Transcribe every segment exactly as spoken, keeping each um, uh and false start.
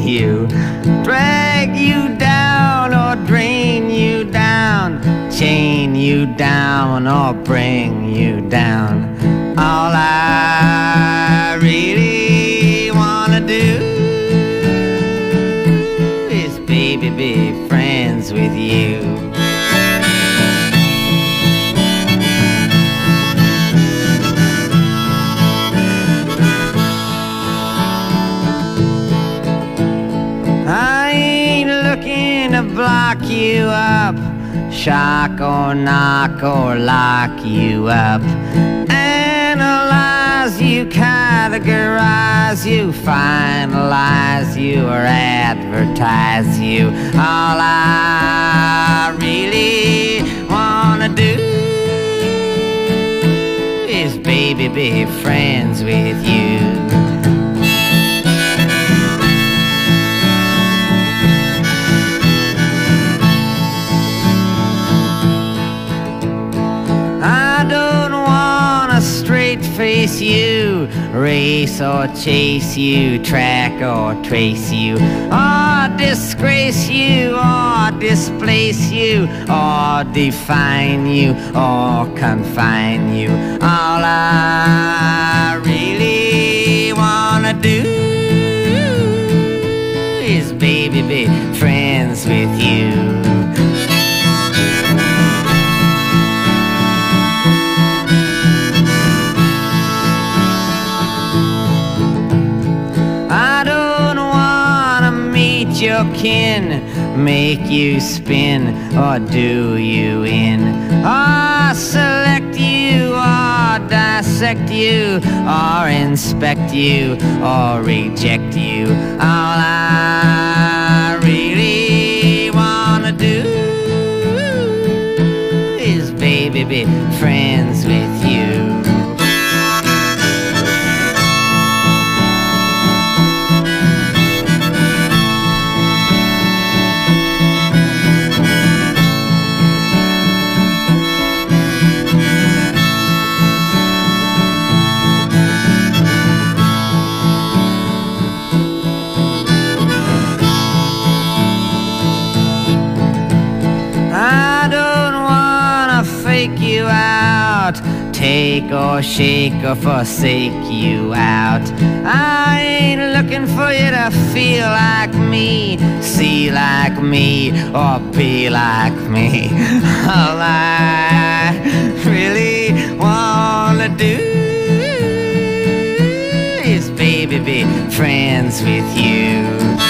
you. Drag you down or drain you down, chain you down or bring you down. All I really wanna do is, baby, be friends with you. I ain't looking to block you up, shock or knock or lock you up, analyze you, categorize you, finalize you, or advertise you. All I really wanna do is, baby, be friends with you. Face you, race or chase you, track or trace you, or disgrace you, or displace you, or define you, or confine you. All I really wanna do is, baby, be friends with you. Your kin, make you spin or do you in, or select you or dissect you or inspect you or reject you. All I really wanna do is, baby, be friends with you. Take or shake or forsake you out. I ain't looking for you to feel like me, see like me, or be like me. All I really wanna do is, baby, be friends with you.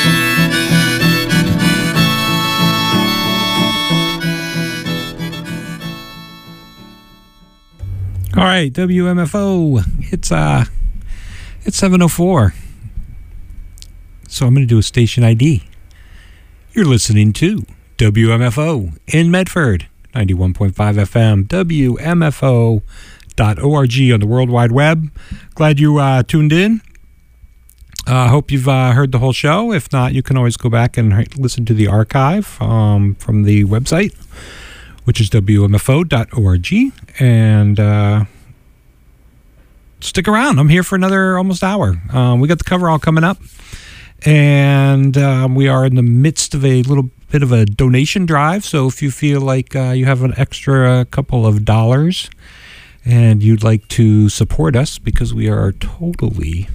All right, W M F O. It's uh, it's seven oh four. So I'm going to do a station I D. You're listening to W M F O in Medford, ninety-one point five F M, W M F O dot org on the World Wide Web. Glad you uh, tuned in. I uh, hope you've uh, heard the whole show. If not, you can always go back and listen to the archive um, from the website, which is W M F O dot org. And uh, stick around. I'm here for another almost hour. Um, we got the coverall coming up. And um, we are in the midst of a little bit of a donation drive. So if you feel like uh, you have an extra couple of dollars and you'd like to support us, because we are totally,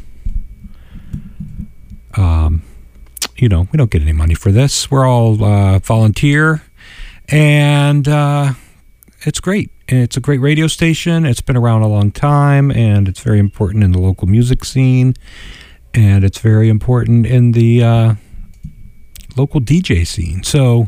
um, you know, we don't get any money for this. We're all uh, volunteer. And uh, it's great. It's a great radio station. It's been around a long time, and it's very important in the local music scene. And it's very important in the uh, local D J scene. So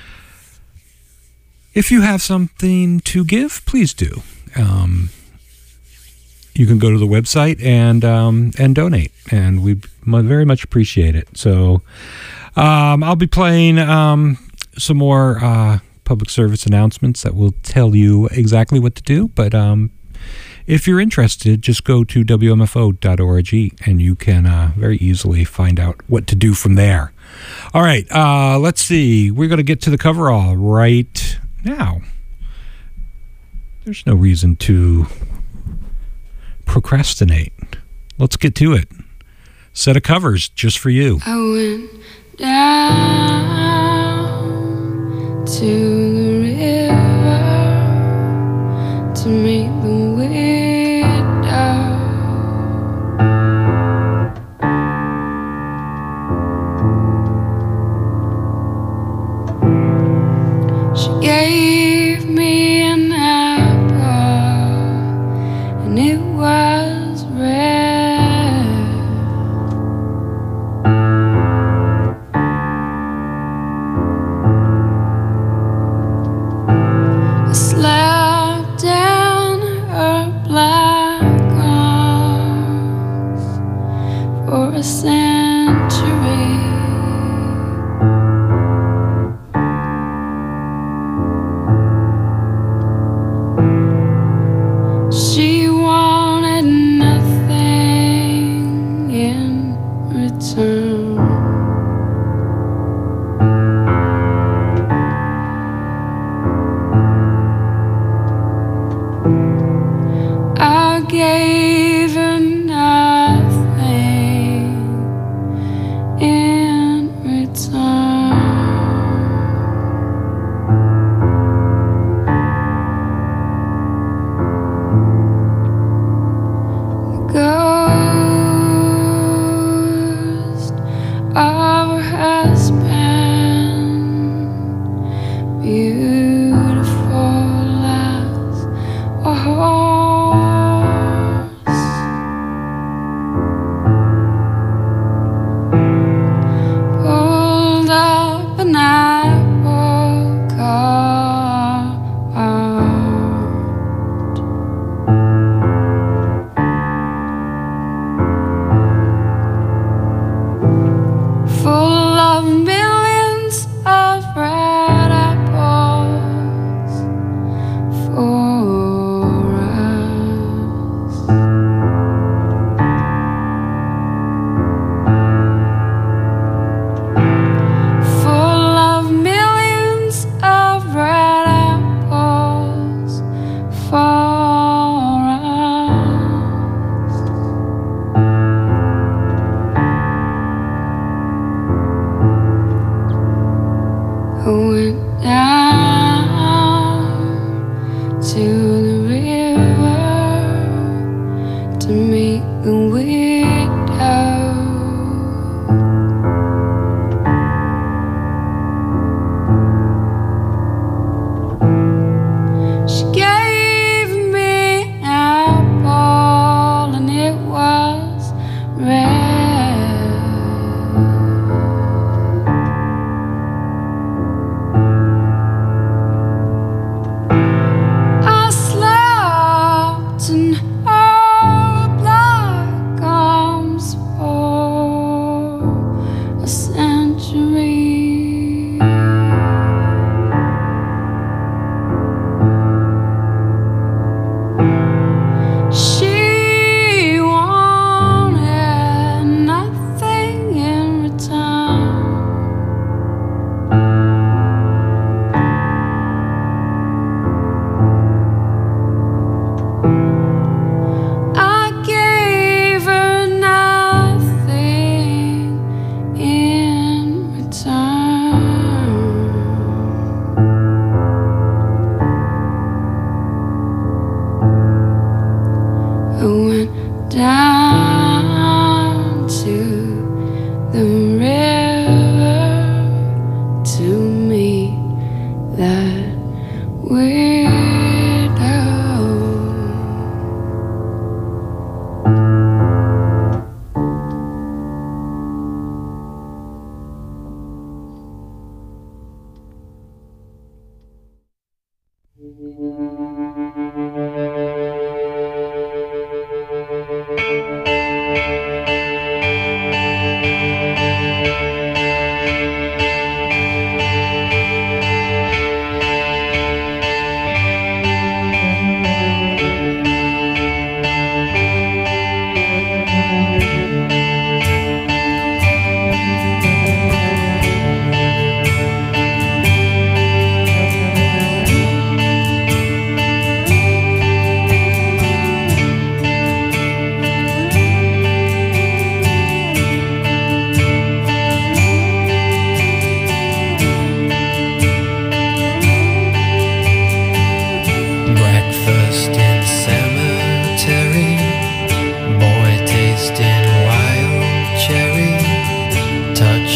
if you have something to give, please do. Um, you can go to the website and um, and donate, and we very much appreciate it. So um, I'll be playing um, some more uh, public service announcements that will tell you exactly what to do. But um, if you're interested, just go to W M F O dot org and you can uh, very easily find out what to do from there. All right, uh, let's see. We're going to get to the coverall right now. There's no reason to procrastinate. Let's get to it. set of covers just for you. I went down to the river to meet the widow. She gave me an apple and it was red. I slept in her black arms for a century. She wanted nothing in return. I gave her nothing in return. Ghost of her husband, beautiful as a horse, pulled up an apple cart. Full of millions of red apples for us. Full of millions of red apples for us. I went down to the river to meet the widow. She gave me an apple and it was red.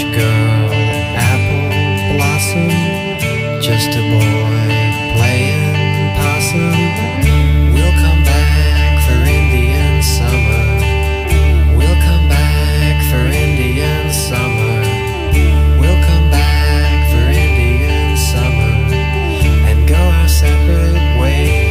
girl, apple blossom, just a boy playing possum. We'll come back for Indian summer. We'll come back for Indian summer. We'll come back for Indian summer and go our separate ways.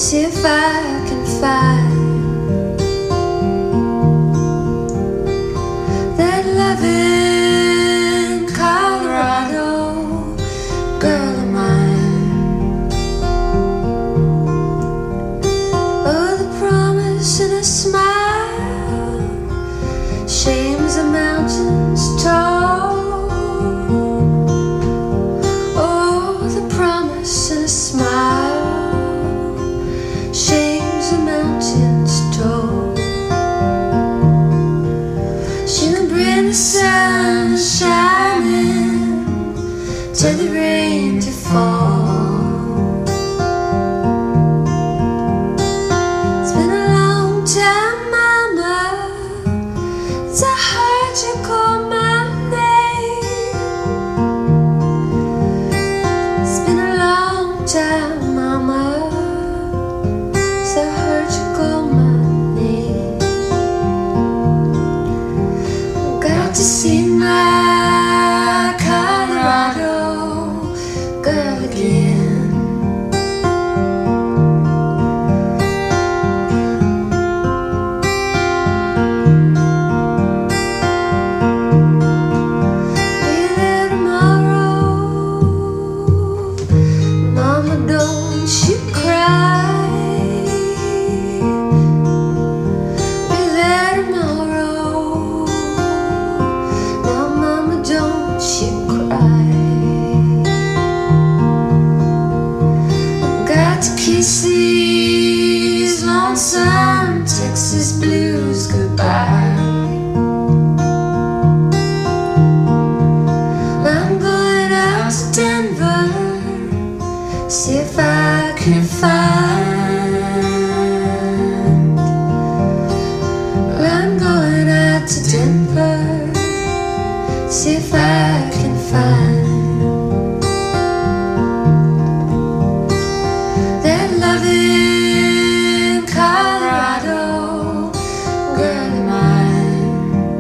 see if I can find that loving Colorado girl of mine. Oh, the promise and a smile shames the mountains tall. Oh, the promise and a smile shames the mountains tall. She will bring the sun shining, tell the rain to fall. It's been a long time, mama, since I heard you call my name. It's been a long time, mama, since I heard you call my name. Got to see my Colorado girl again. Be there tomorrow, mama, don't you cry. Be there tomorrow, now mama, don't you cry. Got to kiss these lonesome Texas blues goodbye. I'm going out to Denver, see if I can find. I'm going out to Denver, see if I can find that loving Colorado girl of mine.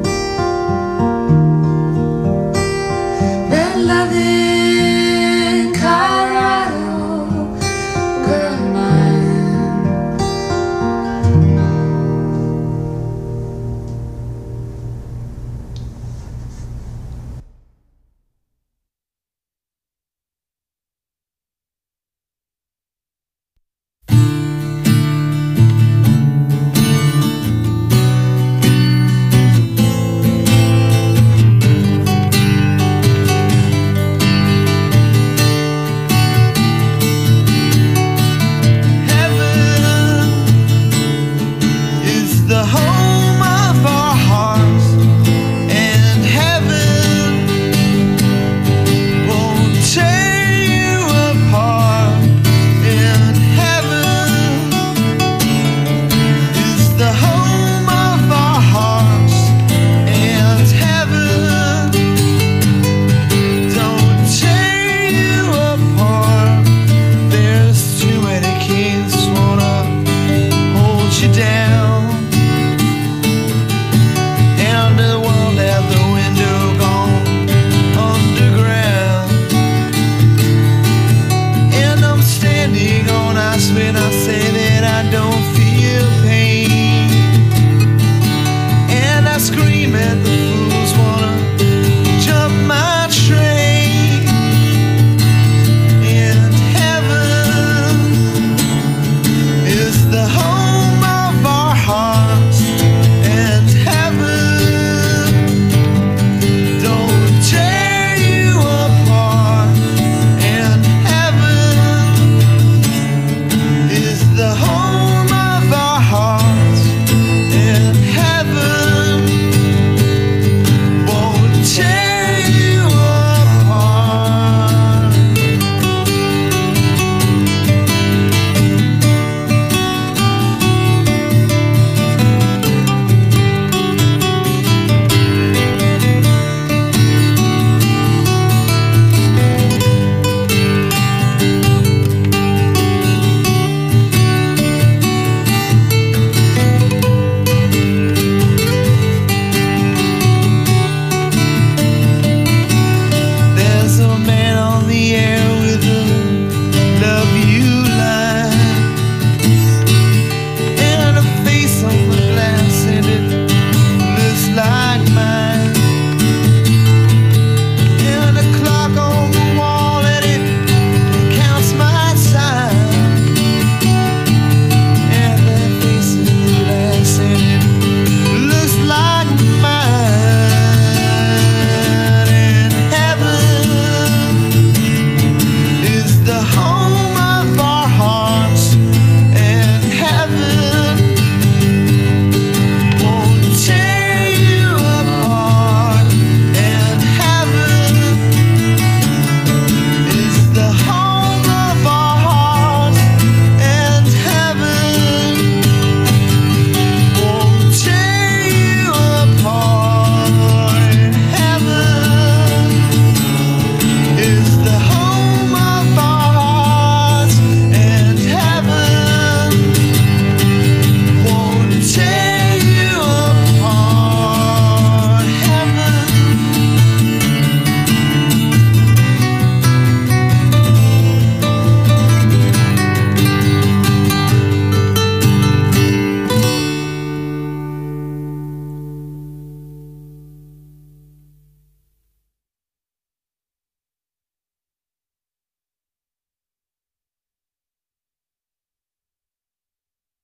That loving Colorado girl of mine.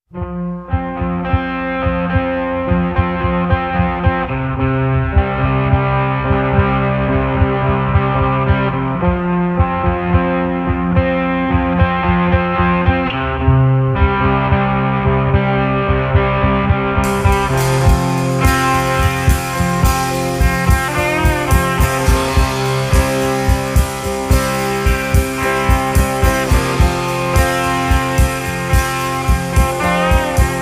Thank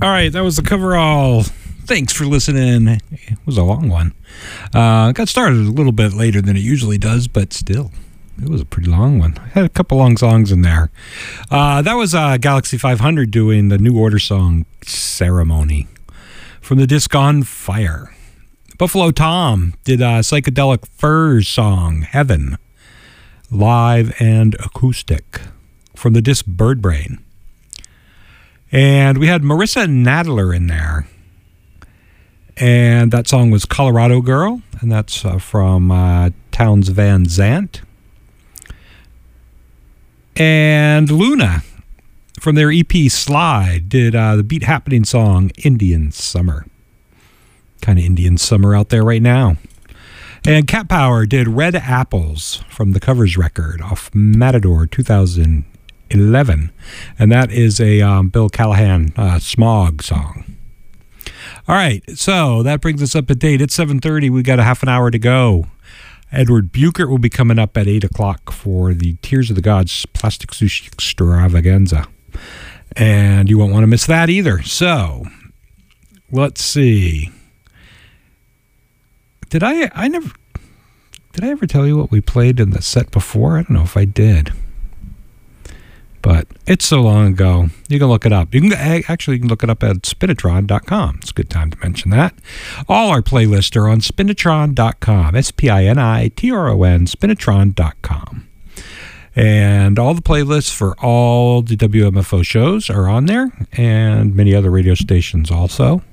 All right, that was the coverall. Thanks for listening. It was a long one. Uh, got started a little bit later than it usually does, but still, it was a pretty long one. I had a couple long songs in there. Uh, that was uh, Galaxy five hundred doing the New Order song Ceremony from the disc On Fire. Buffalo Tom did a Psychedelic Furs song Heaven, live and acoustic from the disc Bird Brain. And we had Marissa Nadler in there. And that song was Colorado Girl, and that's uh, from uh, Townes Van Zandt. And Luna, from their E P Slide, did uh, the Beat Happening song Indian Summer. Kind of Indian summer out there right now. And Cat Power did Red Apples from the Covers record off Matador two thousand eleven. And that is a um, Bill Callahan uh, Smog song. All right, so that brings us up to date. It's seven thirty. We got a half an hour to go. Edward Buchert will be coming up at eight o'clock for the Tears of the Gods Plastic Sushi Extravaganza. And you won't want to miss that either. So, let's see. Did I, I never, did I ever tell you what we played in the set before? I don't know if I did. But it's so long ago. You can look it up. You can actually you can look it up at spinatron dot com. It's a good time to mention that. All our playlists are on spinatron dot com. S P I N I T R O N, spinatron dot com. And all the playlists for all the W M F O shows are on there, and many other radio stations also.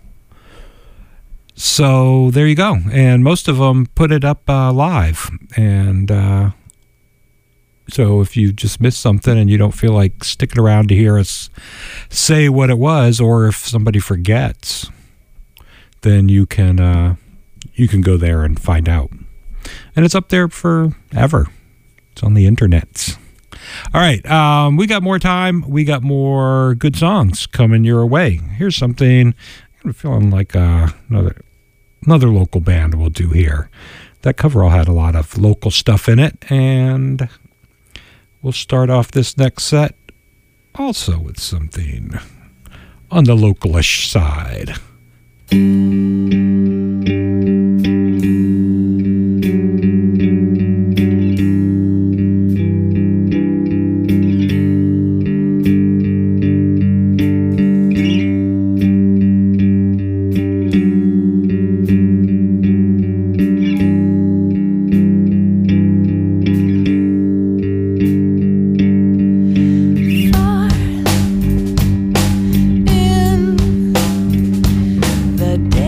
So there you go. And most of them put it up uh, live. And uh, so if you just missed something and you don't feel like sticking around to hear us say what it was, or if somebody forgets, then you can uh, you can go there and find out. And it's up there forever. It's on the internet. All right, um, we got more time. We got more good songs coming your way. Here's something I'm feeling like uh, another another local band will do here. That coverall had a lot of local stuff in it, and we'll start off this next set also with something on the localish side. The day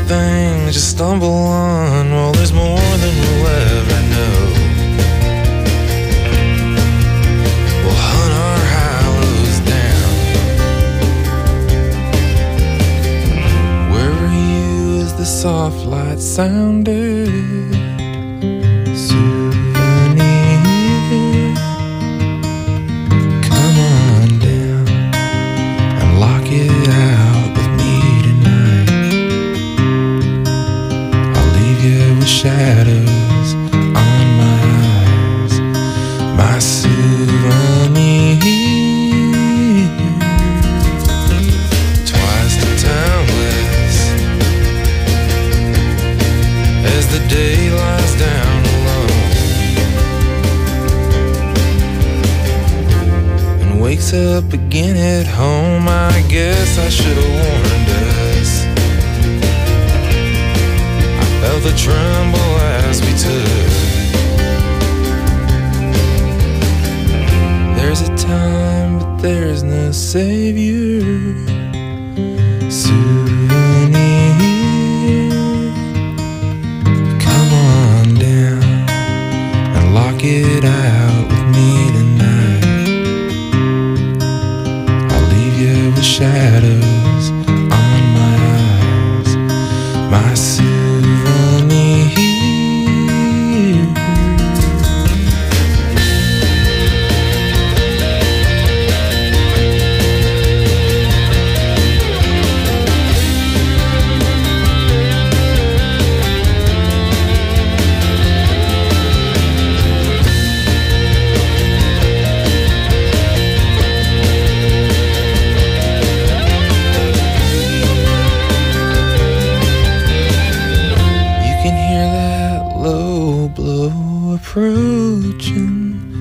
things you stumble on. Well, there's more than we'll ever know. We'll hunt our hollows down. Where were you as the soft light sounded? Souvenir, come on down and lock it out with me tonight. I'll leave you with shadows on my eyes, my souvenir. Twice the townless as the day lies down alone and wakes up again at home. I guess I should have warned us. I felt the tremble as we took. There's a time, but there's no savior. Souvenir, come on down and lock it out with me tonight. I'll leave you with shadows on my eyes, my souvenir. Approaching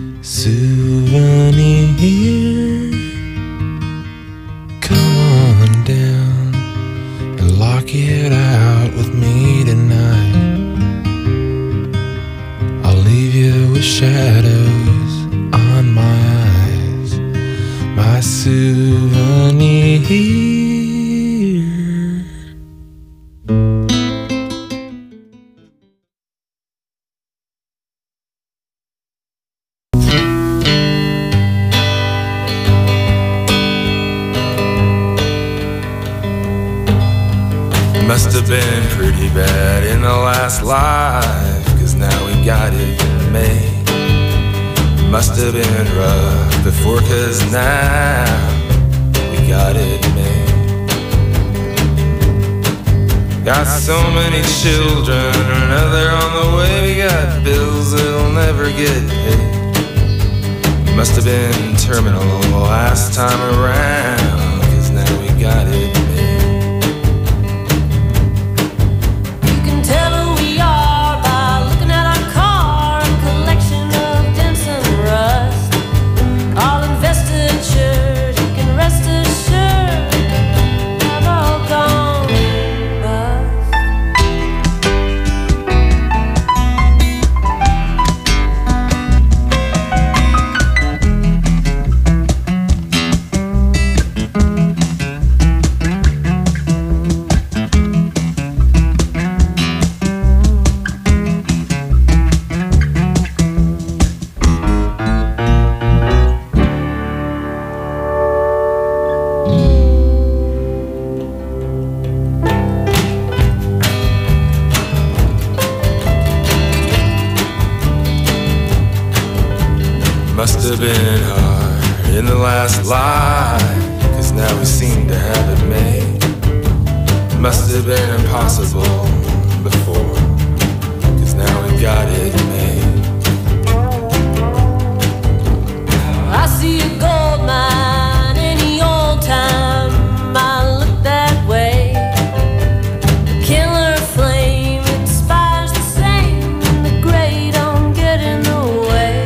souvenir, come on down and lock it out with me tonight. I'll leave you with shadows on my eyes, my souvenir. Must have been pretty bad in the last life, 'cause now we got it made. Must have been rough before, 'cause now we got it made. Got so many children, another on the way. We got bills that'll never get paid. Must have been terminal last time around, 'cause now we got it made. Must have been hard in the last life, 'cause now we seem to have it made. Must have been impossible before, 'cause now we got it made. I see a gold mine any old time I look that way. Killer flame inspires the same, and the gray don't get in the way.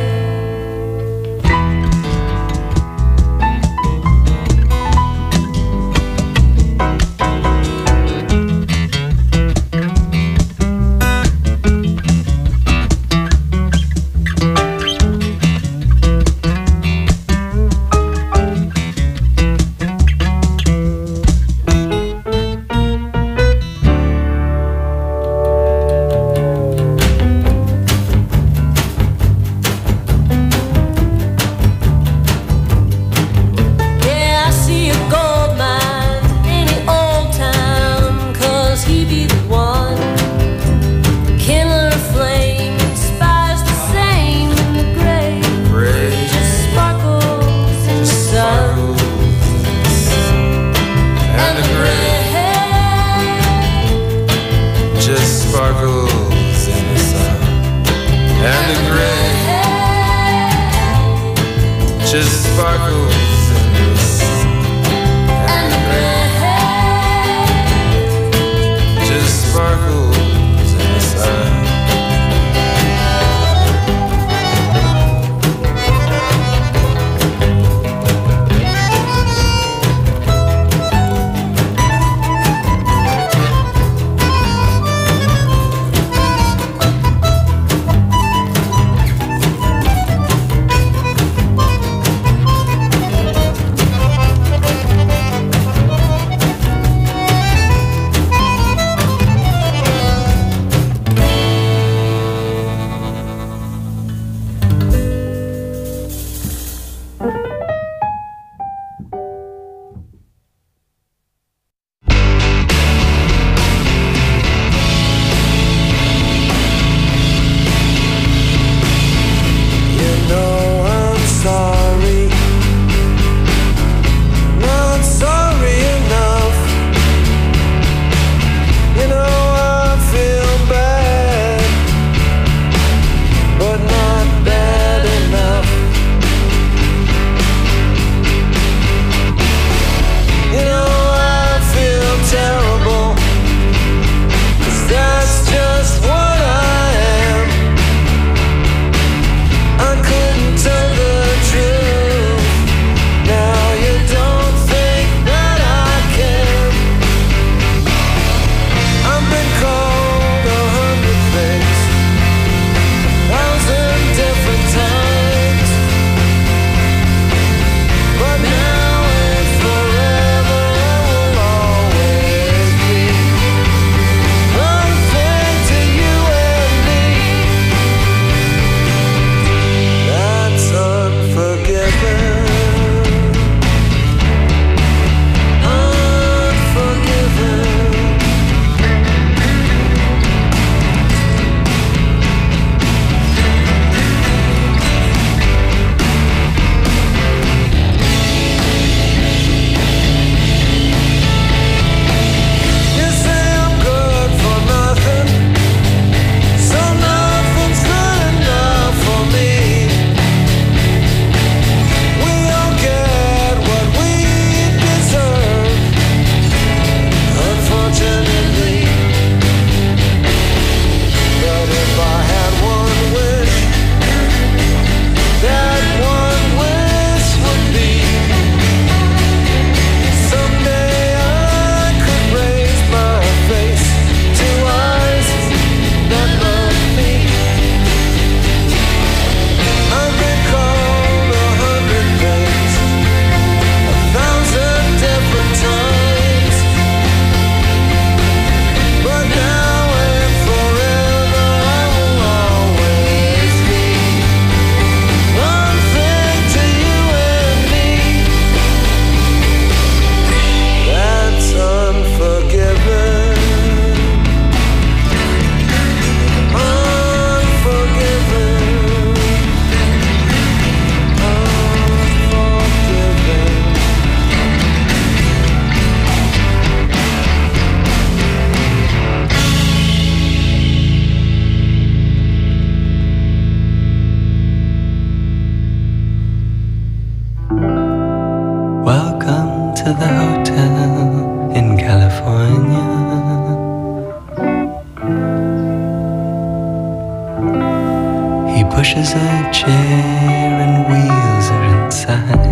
chair and wheels are inside.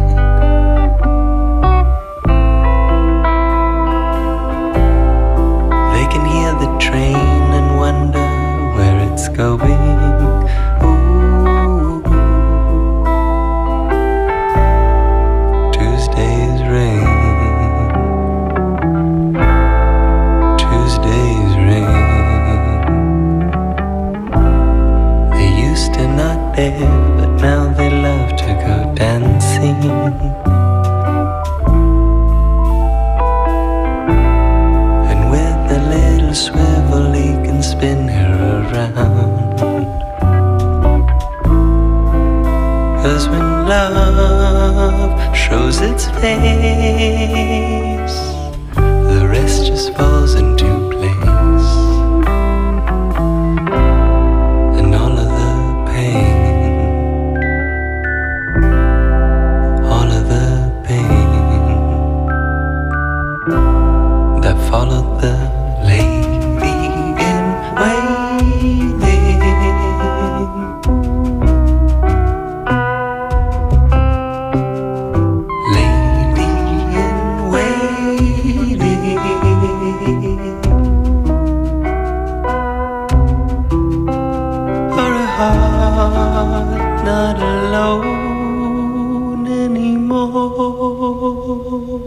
They can hear the train and wonder where it's going. Ooh. Tuesday's rain. Tuesday's rain. They used to not dare, but now they love to go dancing. And with a little swivel he can spin her around. 'Cause when love shows its face, the rest just falls into place. And all of the pain, all of the pain that followed the lady in waiting. Lady in waiting. For a heart not alone anymore.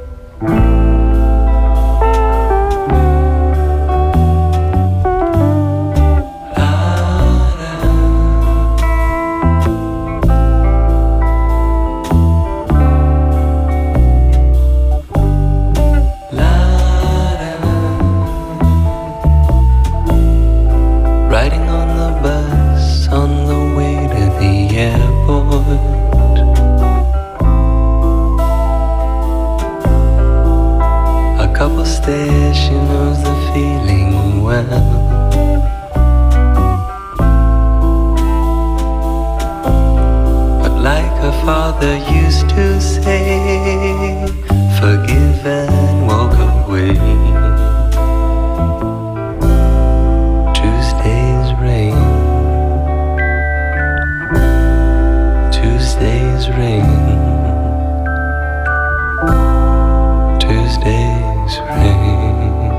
Riding on the bus on the way to the airport. A couple stairs, she knows the feeling well. But like her father used to say, forgive and walk away. Tuesday's rain. Tuesday's rain. Tuesday's rain.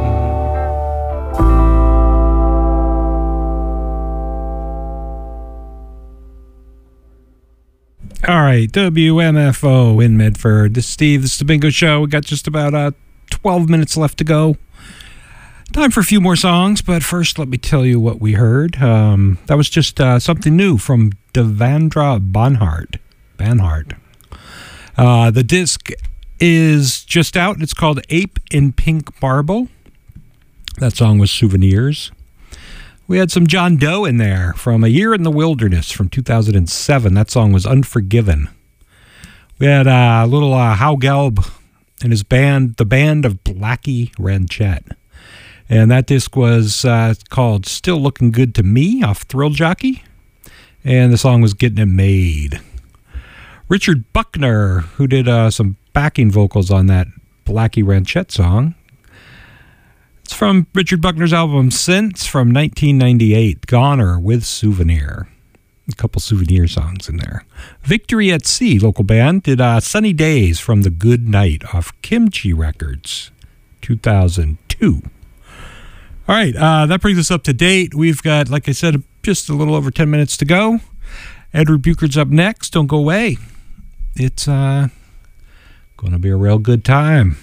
All right, W M F O in Medford. This is Steve. This is the Bingo Show. We got just about uh, twelve minutes left to go. Time for a few more songs, but first let me tell you what we heard. Um, that was just uh, something new from Devendra Banhart. Banhart. Uh, the disc is just out. It's called Ape in Pink Marble. That song was Souvenirs. We had some John Doe in there from A Year in the Wilderness from two thousand seven. That song was Unforgiven. We had uh, a little uh, Hal Gelb and his band, the band of Blackie Ranchette. And that disc was uh, called Still Looking Good to Me off Thrill Jockey. And the song was Getting It Made. Richard Buckner, who did uh, some backing vocals on that Blackie Ranchette song. It's from Richard Buckner's album Since from nineteen ninety-eight, Goner with Souvenir. A couple Souvenir songs in there. Victory at Sea, local band, did uh, Sunny Days from The Good Night off Kimchi Records, two thousand two. All right, uh, that brings us up to date. We've got, like I said, just a little over ten minutes to go. Edward Buchard's up next. Don't go away. It's uh, going to be a real good time.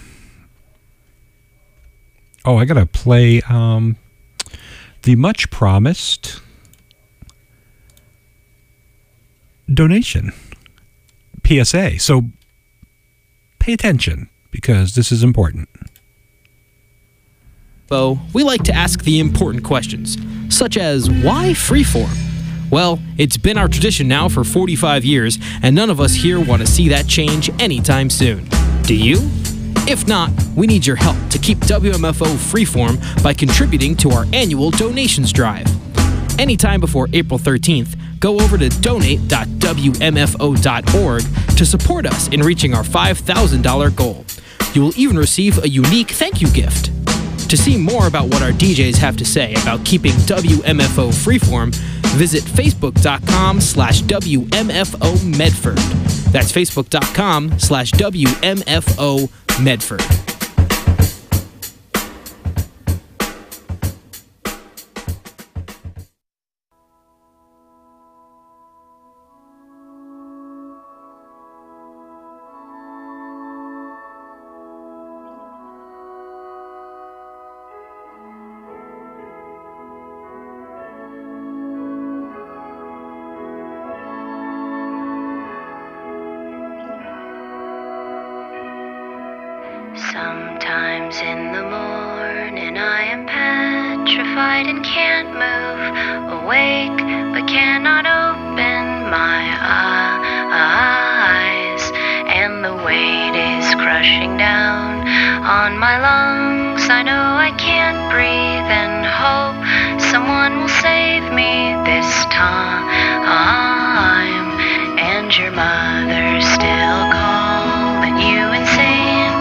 Oh, I got to play um, the much promised donation P S A. So pay attention because this is important. So we like to ask the important questions, such as why Freeform? Well, it's been our tradition now for forty-five years, and none of us here want to see that change anytime soon. Do you? If not, we need your help to keep W M F O freeform by contributing to our annual donations drive. Anytime before April thirteenth, go over to donate dot w m f o dot org to support us in reaching our five thousand dollars goal. You will even receive a unique thank you gift. To see more about what our D Js have to say about keeping W M F O freeform, visit facebook.com slash WMFO Medford. That's facebook.com slash WMFO Medford. Sometimes in the morning I am petrified and can't move, awake but cannot open my eyes, and the weight is crushing down on my lungs. I know I can't breathe and hope someone will save me this time, and your mother's still calling you insane.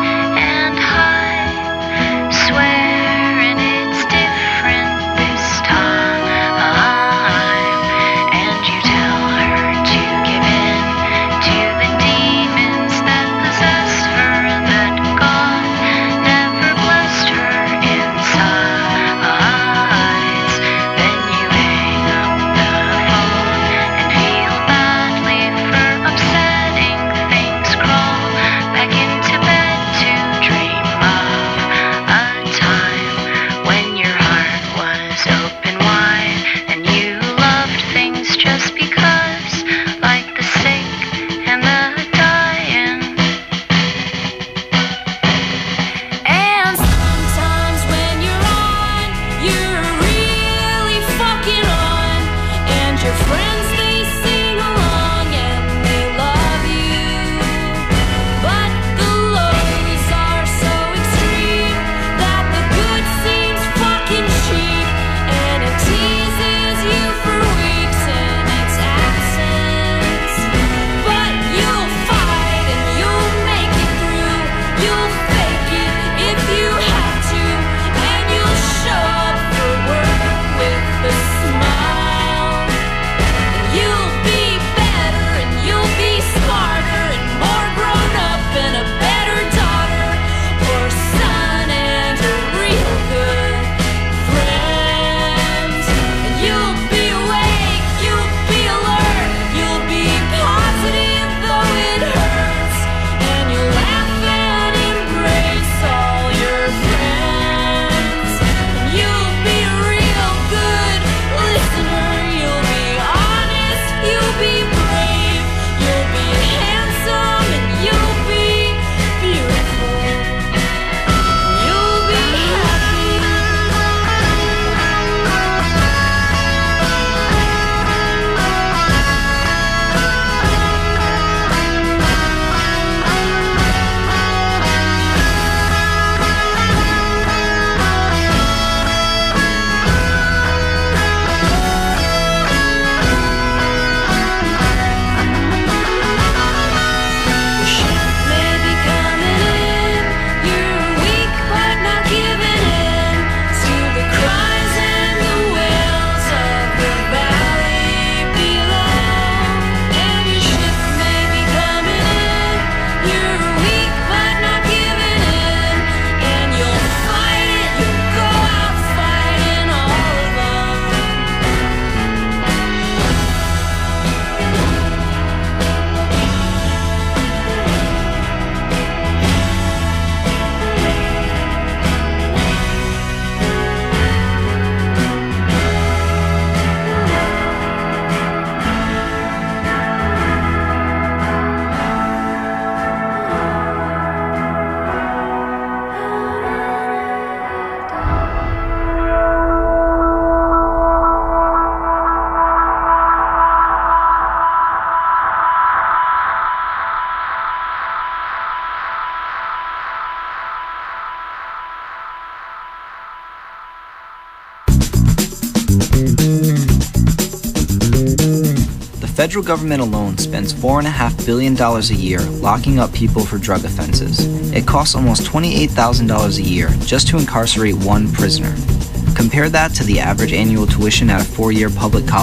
The federal government alone spends four point five billion dollars a year locking up people for drug offenses. It costs almost twenty-eight thousand dollars a year just to incarcerate one prisoner. Compare that to the average annual tuition at a four-year public college,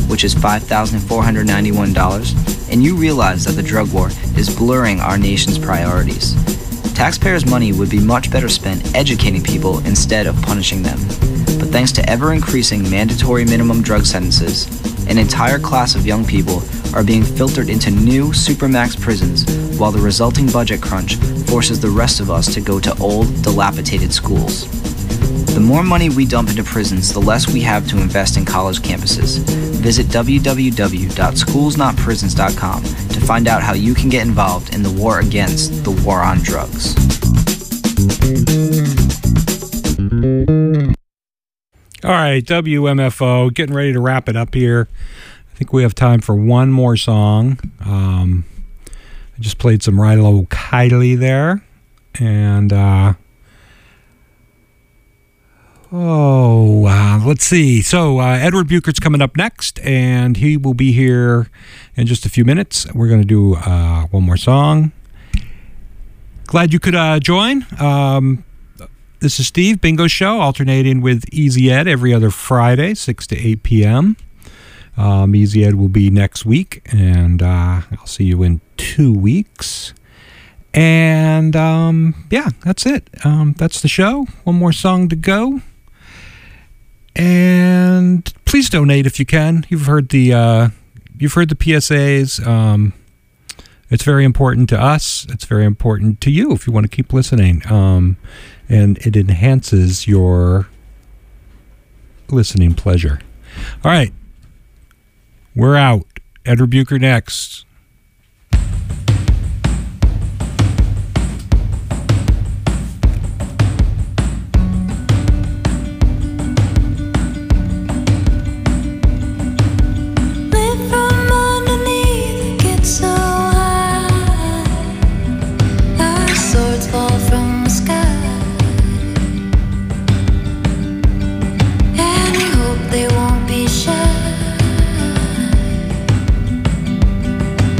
which is five thousand four hundred ninety-one dollars, and you realize that the drug war is blurring our nation's priorities. Taxpayers' money would be much better spent educating people instead of punishing them. But thanks to ever-increasing mandatory minimum drug sentences, an entire class of young people are being filtered into new supermax prisons, while the resulting budget crunch forces the rest of us to go to old, dilapidated schools. The more money we dump into prisons, the less we have to invest in college campuses. Visit w w w dot schools not prisons dot com to find out how you can get involved in the war against the war on drugs. All right, W M F O, getting ready to wrap it up here. I think we have time for one more song. Um, I just played some Rilo Kiley there. And, uh, oh, uh, let's see. So, uh, Edward Buchert's coming up next, and he will be here in just a few minutes. We're going to do uh, one more song. Glad you could uh, join. Um, this is Steve, Bingo Show, alternating with Easy Ed every other Friday, six to eight p.m. Um, Easy Ed will be next week, and uh, I'll see you in two weeks. And, um, yeah, that's it. Um, that's the show. One more song to go. And please donate if you can. You've heard the uh, you've heard the P S As. Um, it's very important to us. It's very important to you if you want to keep listening. Um, and it enhances your listening pleasure. All right. We're out. Edward Bucher next. They won't be shy.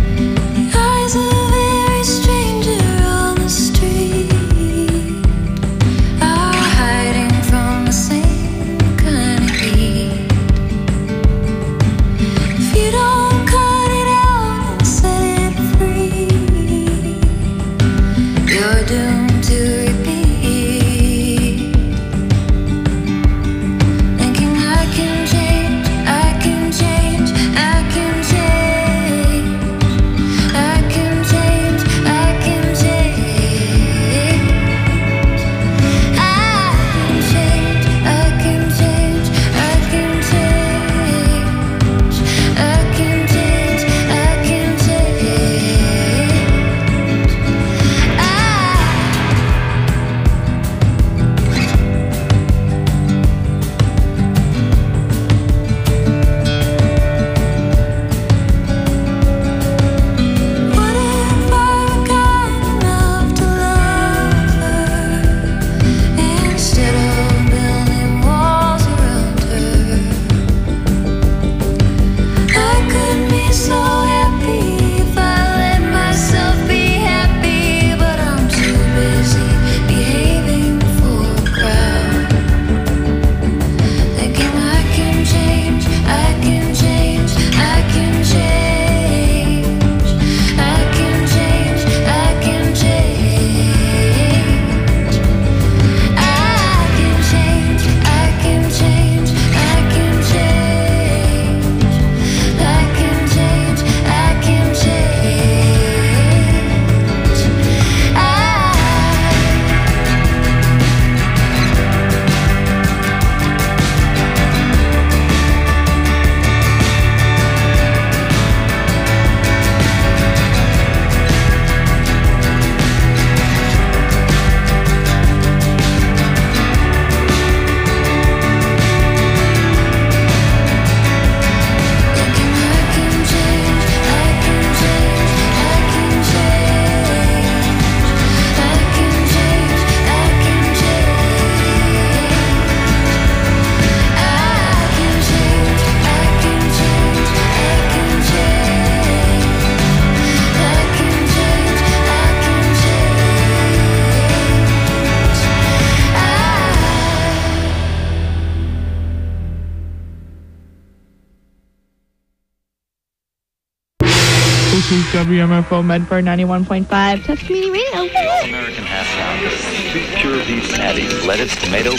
is W M F O Medford ninety-one point five. Touch Community Radio. The All-American half pound of sweet pure beef patty, lettuce, tomato.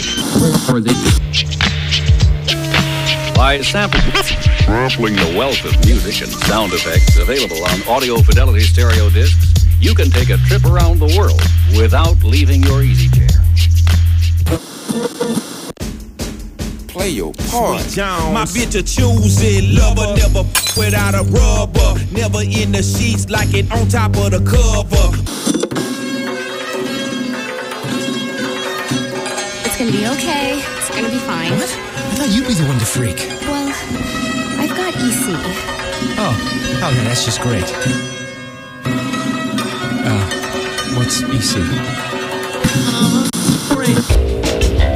By sample. Sampling the wealth of music and sound effects available on Audio Fidelity stereo discs, you can take a trip around the world without leaving your easy chair. Play your part. My bitch a choosy lover, never without a rubber, never in the sheets like it on top of the cover. It's gonna be okay. It's gonna be fine. What? I thought you'd be the one to freak. Well, I've got E C. Oh, oh yeah, that's just great. Uh, what's E C? Great.